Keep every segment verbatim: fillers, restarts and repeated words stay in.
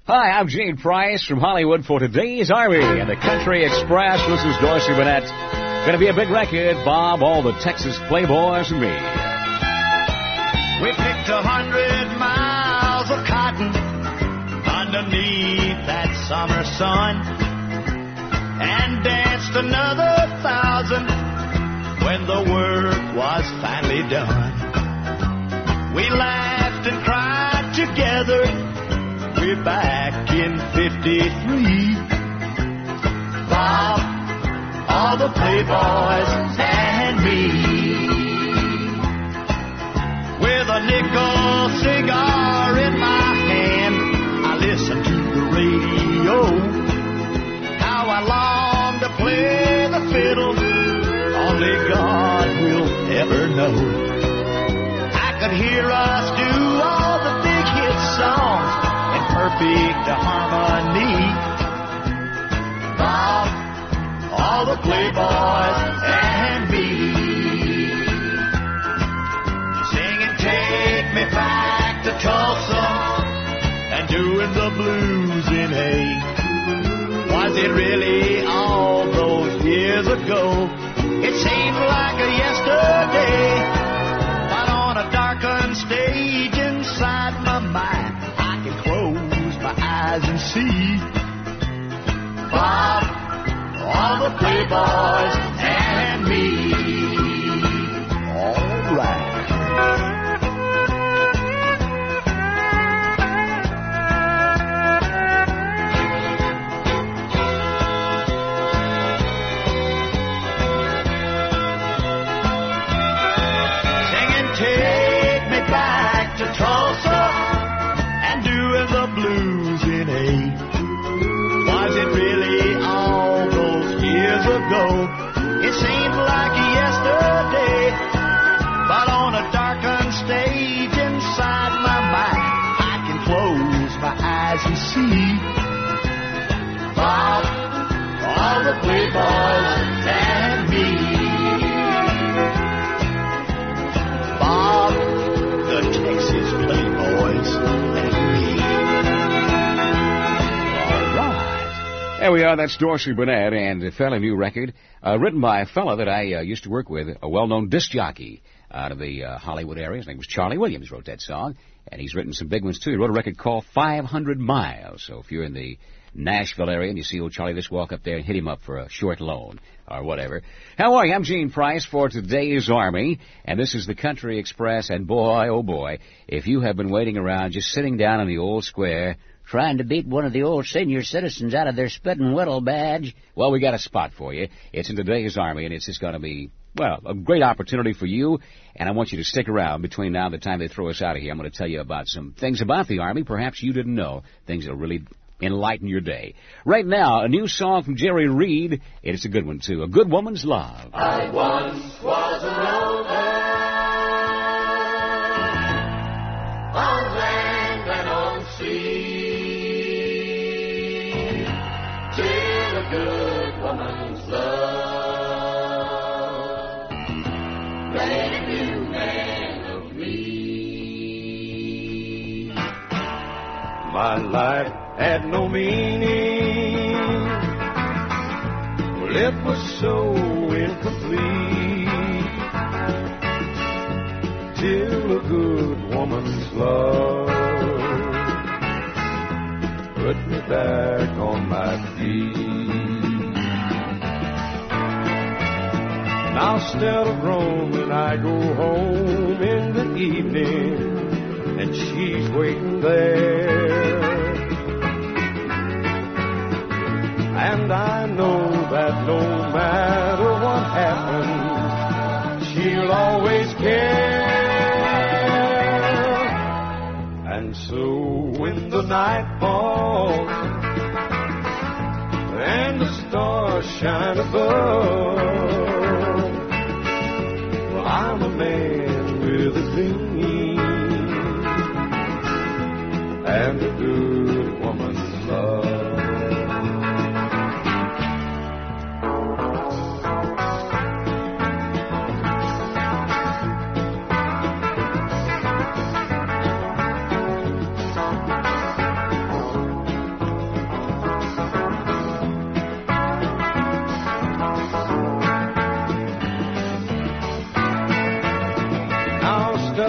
Hi, I'm Gene Price from Hollywood for today's Army and the Country Express. This is Dorsey Burnett. Gonna be a big record, Bob, all the Texas Playboys and me. We picked a hundred miles of cotton underneath that summer sun and danced another thousand when the work was finally done. We laughed and cried together. We're back in fifty-three. Bob, all the Playboys and me. With a nickel cigar in my hand, I listen to the radio. How I long to play the fiddle, only God will ever know. I could hear us do all the big hit songs in perfect harmony. Bob, all the Playboys and me. Singing Take Me Back to Tulsa and doing the blues in A. Was it really all those years ago? It seemed like a yesterday, but on a darkened stage inside my mind, I can close my eyes and see Bob, all the Playboys and me. All right. Singing Take Me Back to Tulsa and doing the blues in A. Was it really all those years ago? It seemed like yesterday, but on a darkened stage inside my mind, I can close my eyes and see Bob, all the Playboys and me. Bob, the Texas Playboys and me. There we are, that's Dorsey Burnett and a fairly new record, uh, written by a fellow that I uh, used to work with, a well-known disc jockey out of the uh, Hollywood area. His name was Charlie Williams, wrote that song, and he's written some big ones too. He wrote a record called five hundred miles, so if you're in the Nashville area and you see old Charlie, just walk up there and hit him up for a short loan or whatever. How are you? I'm Gene Price for today's Army, and this is the Country Express, and boy, oh boy, if you have been waiting around just sitting down in the old square trying to beat one of the old senior citizens out of their spit and whittle badge, well, we got a spot for you. It's in today's Army, and it's just going to be, well, a great opportunity for you, and I want you to stick around between now and the time they throw us out of here. I'm going to tell you about some things about the Army perhaps you didn't know, things that will really enlighten your day. Right now, a new song from Jerry Reed, and it's a good one, too, A Good Woman's Love. I once was a rover on land and on sea. Till a good woman's love made a new man of me. My life had no meaning. Well, it was so incomplete till a good woman's love put me back on my feet. Now instead of roaming, I go home in the evening, and she's waiting there. And I know that no matter what happens, she'll always care. And so when the night falls and the stars shine above, well, I'm a man with a dream and a good woman's love.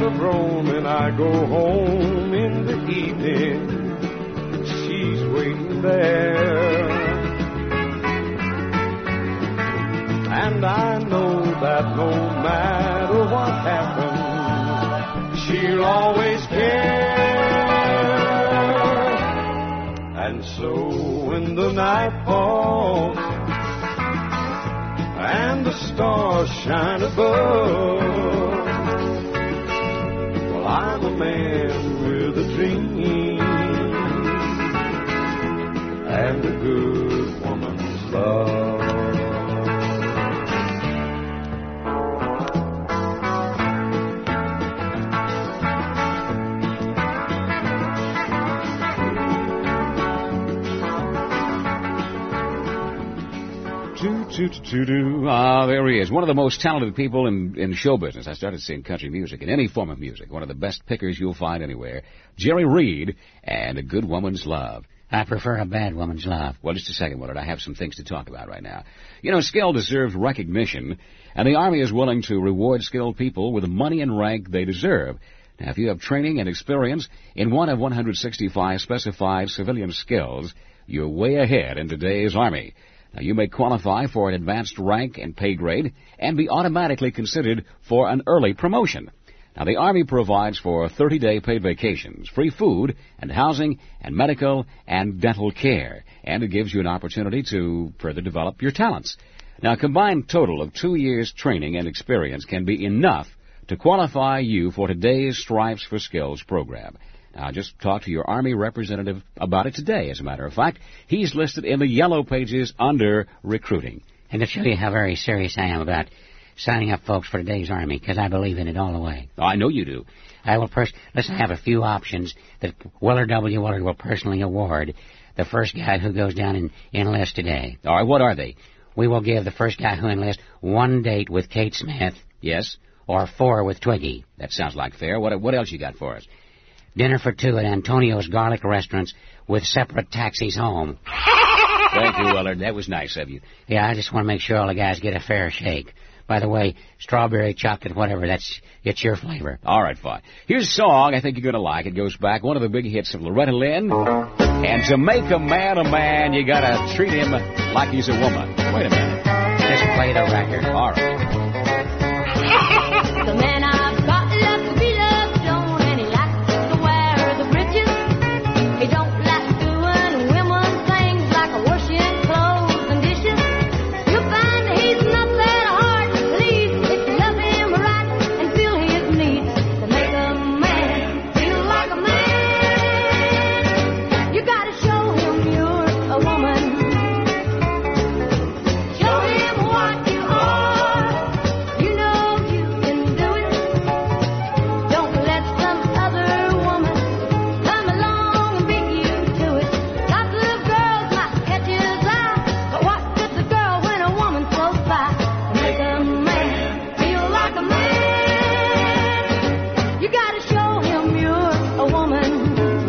of Rome and I go home in the evening, she's waiting there. And I know that no matter what happens, she'll always care. And so when the night falls and the stars shine above, well, I'm a man with a dream and a good woman's love. Ah, there he is. One of the most talented people in, in show business. I started seeing country music in any form of music. One of the best pickers you'll find anywhere. Jerry Reed and A Good Woman's Love. I prefer A Bad Woman's Love. Well, just a second, Willard. I have some things to talk about right now. You know, skill deserves recognition, and the Army is willing to reward skilled people with the money and rank they deserve. Now, if you have training and experience in one of one hundred sixty-five specified civilian skills, you're way ahead in today's Army. Now, you may qualify for an advanced rank and pay grade and be automatically considered for an early promotion. Now, the Army provides for thirty-day paid vacations, free food and housing and medical and dental care, and it gives you an opportunity to further develop your talents. Now, a combined total of two years training and experience can be enough to qualify you for today's Stripes for Skills program. Now, just talk to your Army representative about it today, as a matter of fact. He's listed in the yellow pages under recruiting. And to show you how very serious I am about signing up folks for today's Army, because I believe in it all the way. Oh, I know you do. I will pers- Listen, I have a few options that Willard W. Willard will personally award the first guy who goes down and enlists today. All right, what are they? We will give the first guy who enlists one date with Kate Smith. Yes? Or four with Twiggy. That sounds like fair. What, what else you got for us? Dinner for two at Antonio's Garlic Restaurants with separate taxis home. Thank you, Willard. That was nice of you. Yeah, I just want to make sure all the guys get a fair shake. By the way, strawberry, chocolate, whatever, that's it's your flavor. All right, fine. Here's a song I think you're going to like. It goes back, one of the big hits of Loretta Lynn. And to make a man a man, you got to treat him like he's a woman. Wait a minute. Just play the record. All right. The man I've got loves to be loved on, and he likes to wear the breeches. He don't like doing women's things like washing clothes and dishes. You'll find that he's not that hard to please if you love him right and feel his needs. To make a man feel like a man, you gotta show him you're a woman. Show him what you are. You know you can do it. Don't let some other woman come along and beat you to it. Lots of girls might catch his eye, but what does the girl when a woman's close by? To make a man feel like a man, you gotta show him you're a woman.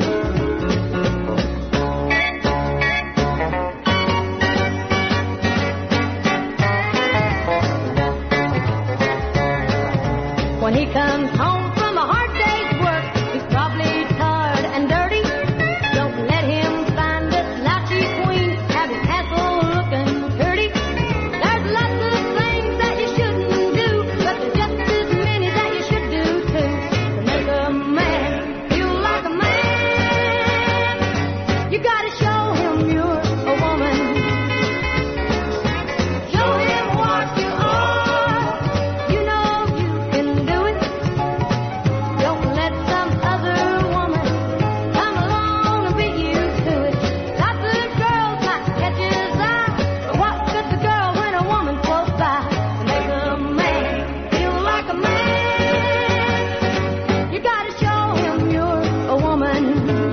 When he comes home from a hard day's work, he's probably tired and dirty. Don't let him find a slouchy queen, have his asshole looking dirty. There's lots of things that you shouldn't do, but there's just as many that you should do too. To make a man feel like a man, you gotta show him you're a woman. Show him what you are. You know you can do it. Don't let some other woman come along and beat you to it. Lots of girls might catch his eye, but what good the girl when a woman's close by? To make a man feel like a man, you gotta show him you're a woman.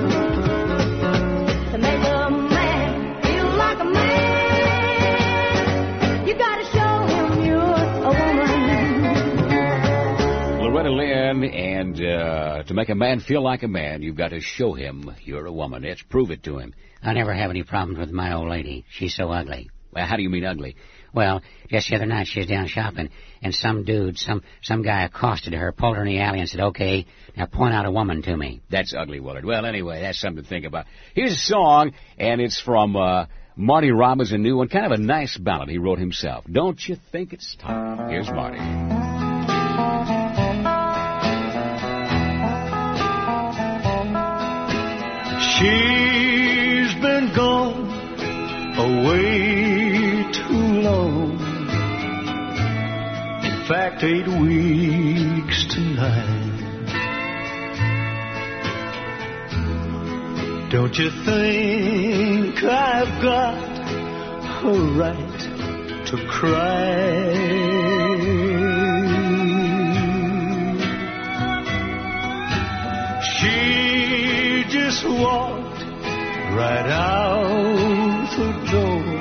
To make a man feel like a man, you gotta show him you're a woman. Loretta Lynn, and uh, to make a man feel like a man, you've got to show him you're a woman. Let's prove it to him. I never have any problems with my old lady. She's so ugly. Well, how do you mean ugly? Well, just the other night she was down shopping, and some dude, some some guy accosted her, pulled her in the alley, and said, "Okay, now point out a woman to me." That's ugly, Willard. Well, anyway, that's something to think about. Here's a song, and it's from uh, Marty Robbins, a new one, kind of a nice ballad he wrote himself. Don't you think it's time? Here's Marty. She's been gone away too long. In fact, eight weeks tonight. Don't you think I've got a right to cry? She just walked right out the door.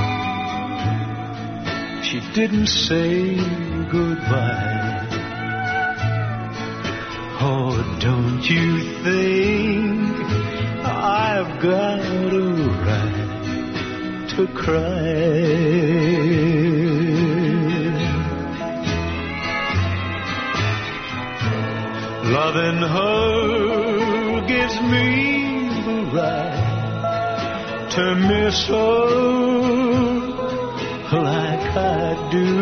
She didn't say goodbye. Oh, don't you think I've got a right to cry? Loving her gives me the right to miss her like I do,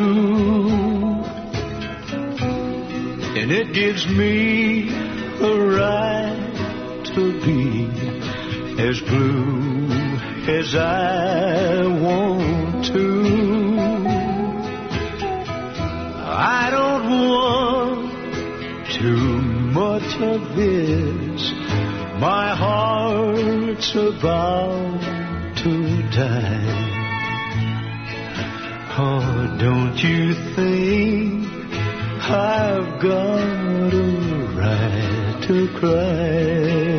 and it gives me a right to be as blue as I want to. I don't want too much of this. My heart's about to die. Oh, don't you think I've got a right to cry?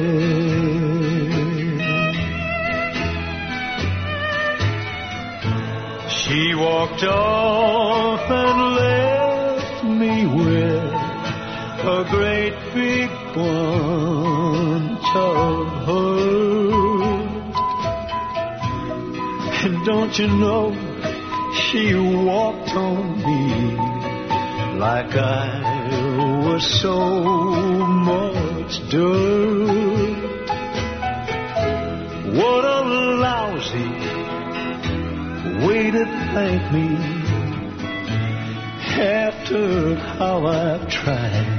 She walked off and left me with a great big bunch of hurt. And don't you know, she walked on me like I was so much dirt. What a lousy way to thank me after how I've tried.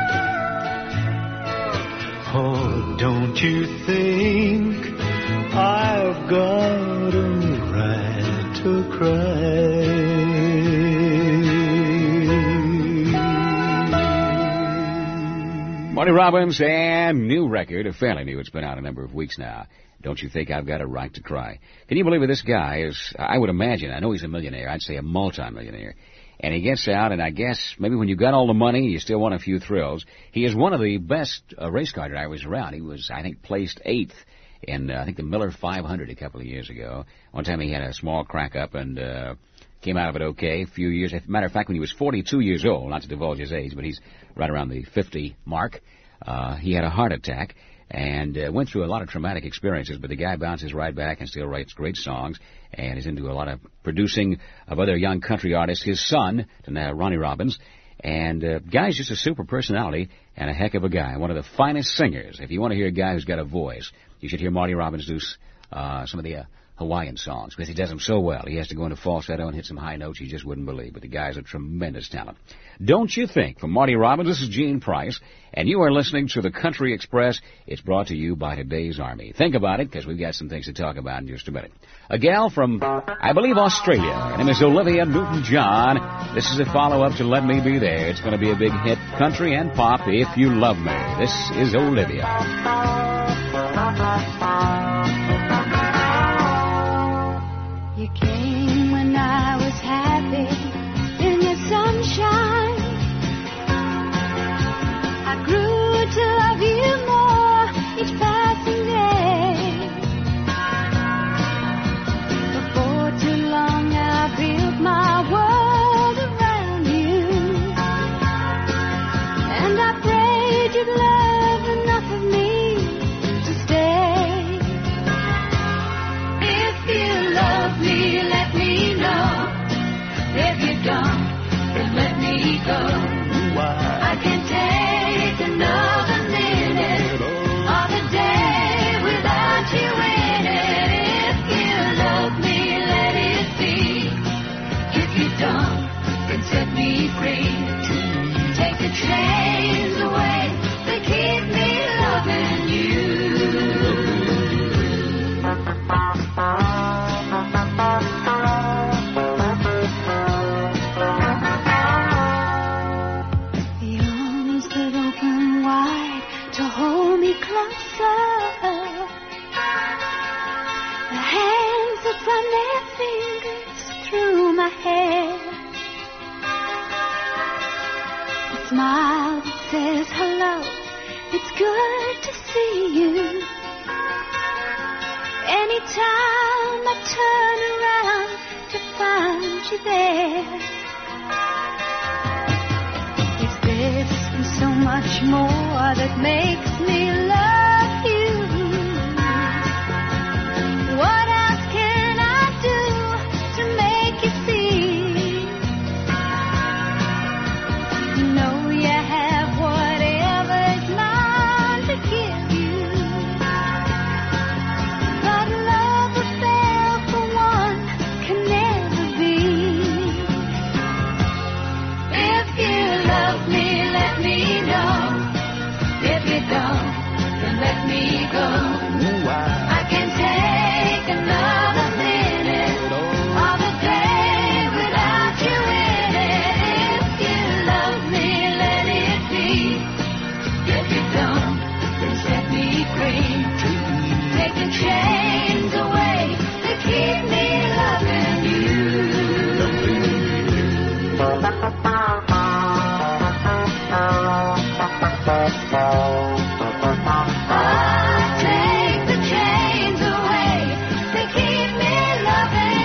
Oh, don't you think I've got a right to cry? Marty Robbins and new record, a fairly new. It's been out a number of weeks now. Don't you think I've got a right to cry? Can you believe it? This guy is, I would imagine, I know he's a millionaire. I'd say a multi-millionaire. And he gets out, and I guess maybe when you got all the money, you still want a few thrills. He is one of the best uh, race car drivers around. He was, I think, placed eighth in, uh, I think, the Miller five hundred a couple of years ago. One time he had a small crack up and uh, came out of it okay. A few years, as a matter of fact, when he was forty-two years old, not to divulge his age, but he's right around the fifty mark, uh, he had a heart attack and uh, went through a lot of traumatic experiences, but the guy bounces right back and still writes great songs, and is into a lot of producing of other young country artists. His son, uh, Ronnie Robbins, and uh, guy's just a super personality and a heck of a guy, one of the finest singers. If you want to hear a guy who's got a voice, you should hear Marty Robbins do uh, some of the uh, Hawaiian songs, because he does them so well. He has to go into falsetto and hit some high notes you just wouldn't believe, but the guy's a tremendous talent. Don't you think? From Marty Robbins, this is Gene Price, and you are listening to the Country Express. It's brought to you by Today's Army. Think about it, because we've got some things to talk about in just a minute. A gal from, I believe, Australia. Her name is Olivia Newton-John. This is a follow-up to Let Me Be There. It's going to be a big hit, country and pop, If You Love Me. This is Olivia. You came when I was happy in the sunshine. I grew to love you more each passing day. Before too long I built my world around you, and I prayed you'd love enough of me smile that says hello. It's good to see you. Anytime I turn around to find you there. Is this and so much more that makes me love you? What else can I do to make you see? Know you have whatever's mine to give you. But love affair for one can never be. If you love me, let me know. If you don't, then let me go. I can take another minute of the day without you in it. If you love me, let it be. If you don't, then set me free. Take the chains away to keep me loving you. Take the chains away to keep me loving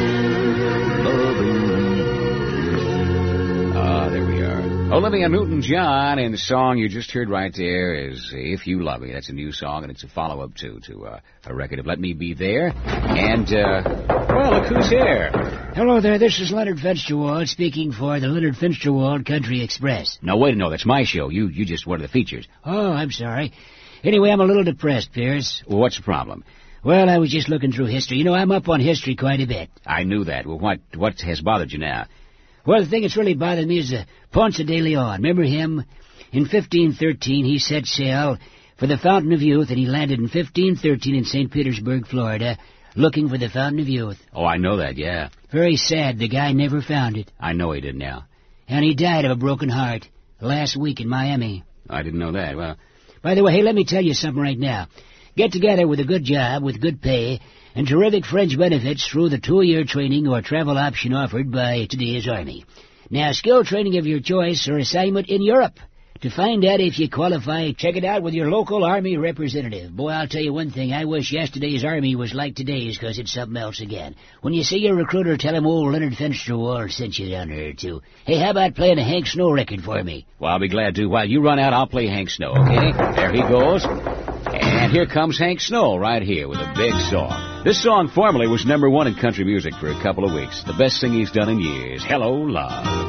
you. Ah, there we are. Olivia Newton-John, and the song you just heard right there is If You Love Me. That's a new song, and it's a follow-up to, to uh, a record of Let Me Be There. And, uh, well, look who's here. Hello there, this is Leonard Finsterwald speaking for the Leonard Finsterwald Country Express. No, wait, no, that's my show. You you just one of the features. Oh, I'm sorry. Anyway, I'm a little depressed, Pierce. Well, what's the problem? Well, I was just looking through history. You know, I'm up on history quite a bit. I knew that. Well, what what has bothered you now? Well, the thing that's really bothered me is uh, Ponce de Leon. Remember him? In fifteen thirteen, he set sail for the Fountain of Youth, and he landed in fifteen thirteen in Saint Petersburg, Florida, looking for the Fountain of Youth. Oh, I know that, yeah. Very sad. The guy never found it. I know he did now. And he died of a broken heart last week in Miami. I didn't know that. Well, by the way, hey, let me tell you something right now. Get together with a good job, with good pay, and terrific fringe benefits through the two-year training or travel option offered by today's Army. Now, skill training of your choice or assignment in Europe. To find out if you qualify, check it out with your local Army representative. Boy, I'll tell you one thing, I wish yesterday's Army was like today's, 'cause it's something else again. When you see your recruiter, tell him old Leonard Finsterwald sent you down here, too. Hey, how about playing a Hank Snow record for me? Well, I'll be glad to. While you run out, I'll play Hank Snow, okay? There he goes. And here comes Hank Snow right here with a big song. This song formerly was number one in country music for a couple of weeks. The best thing he's done in years. Hello, Love.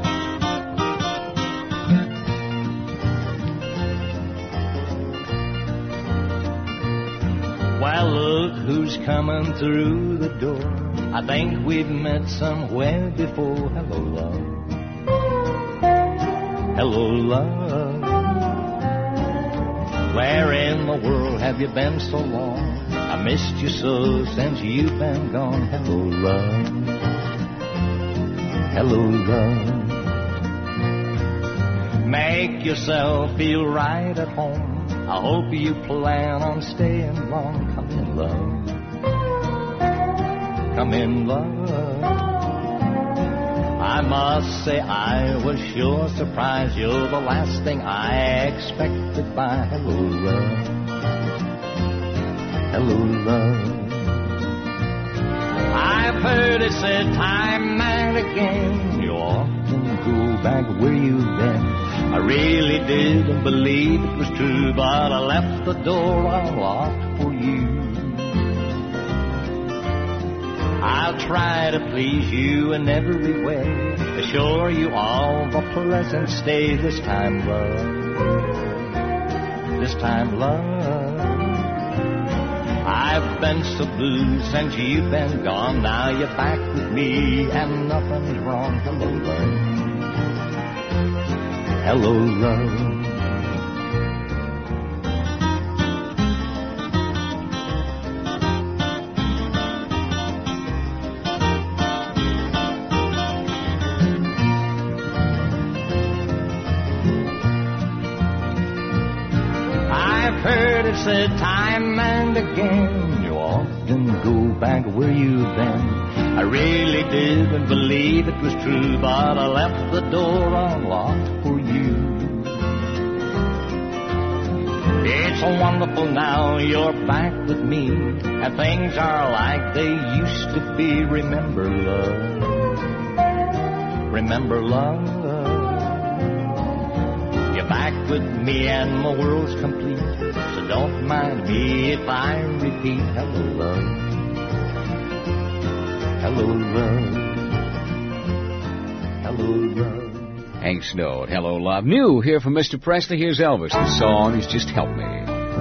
Well, look who's coming through the door. I think we've met somewhere before. Hello, love. Hello, love. Where in the world have you been so long? I missed you so since you've been gone. Hello, love. Hello, love. Make yourself feel right at home. I hope you plan on staying long. Come in, love. Come in, love. I must say I was sure surprised. You're the last thing I expected by. Hello, love. Hello, love. I've heard it said time and again, you often go back where you've been. I really didn't believe it was true, but I left the door unlocked for you. I'll try to please you in every way, assure you all the pleasant stay this time, love. This time, love. I've been so blue since you've been gone. Now you're back with me and nothing's wrong. Hello, love. Hello, love. I've heard it said time and again, you often go back where you've been. I really didn't believe it was true, but I left the door unlocked for you. It's wonderful now you're back with me, and things are like they used to be. Remember love, remember love. You're back with me and my world's complete, so don't mind me if I repeat. Hello love, hello love, hello love. Hank Snow at Hello Love. New here from Mister Presley. Here's Elvis. The song is Just Help Me.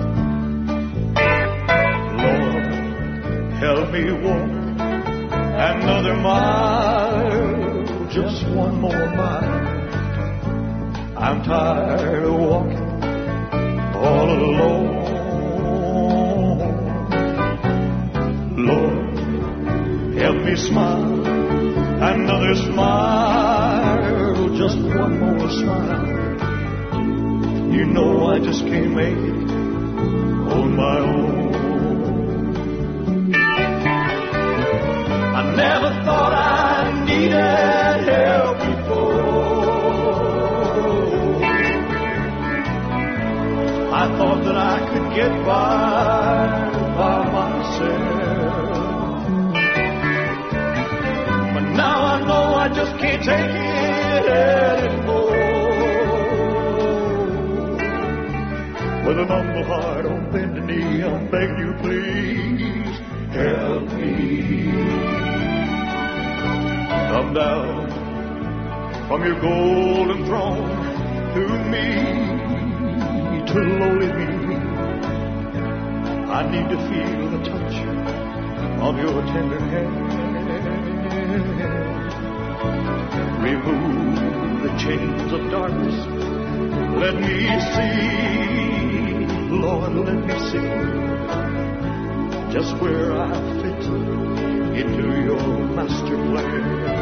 Lord, help me walk another mile, just one more mile. I'm tired of walking all alone. Lord, help me smile another smile, just one more smile. You know I just can't make it on my own. I never thought I needed help before. I thought that I could get by by myself. But now I know I just can't take it anymore. With an humble heart on bended knee, I'm begging you, please help me. Come down from your golden throne to me, to lowly me. I need to feel the touch of your tender hand. Remove the chains of darkness. Let me see, Lord, let me see just where I fit into your master plan.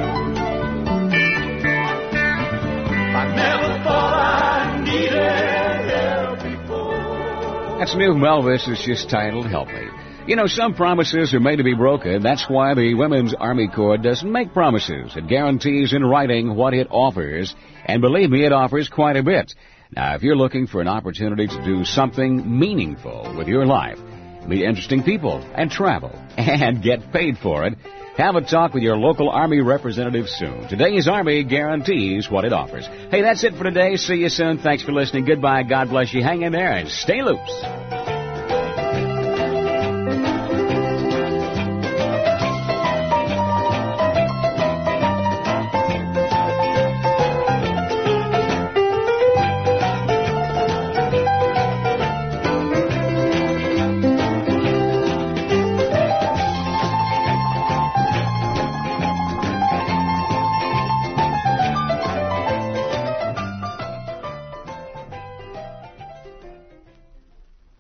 I never thought I needed help before. That's new from Elvis. It's just titled Help Me. You know, some promises are made to be broken. That's why the Women's Army Corps doesn't make promises. It guarantees in writing what it offers. And believe me, it offers quite a bit. Now, if you're looking for an opportunity to do something meaningful with your life, meet interesting people and travel and get paid for it, have a talk with your local Army representative soon. Today's Army guarantees what it offers. Hey, that's it for today. See you soon. Thanks for listening. Goodbye. God bless you. Hang in there and stay loose.